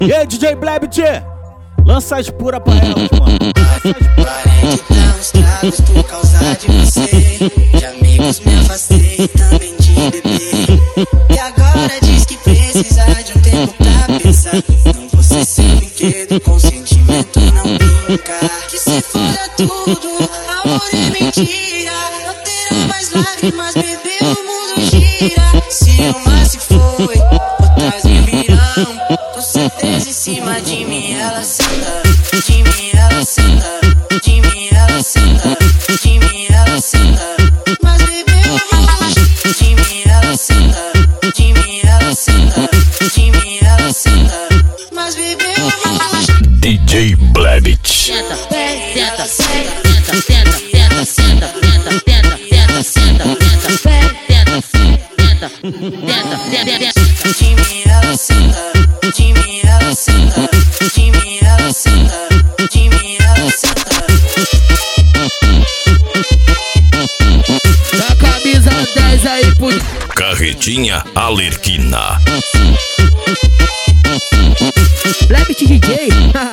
E aí, DJ Blebit, lança as pura pra elas, mano. Parei de dar uns tragos por causa de você. De amigos me afastei, também de beber. E agora diz que precisa de um tempo pra pensar. Não vou ser seu brinquedo, com sentimento não brincar. Que se foda tudo, amor é mentira. Não terá mais lágrimas, bebê, o mundo gira. Se uma se foi, outras me virão. Com certeza em cima de mim ela senta. De mim ela senta. De mim ela senta. De mim ela senta. Mas bebê, de mim ela senta. De mim ela senta. De mim ela senta. Mas bebê, DJ Blebit. Senta, senta, senta, senta, senta, senta, senta, senta, senta, senta, senta, senta, senta. de mim ela senta. De mim ela senta. De mim ela senta. De mim ela senta. Da camisa 10 aí por Carretinha Alerquina. Blebit DJ.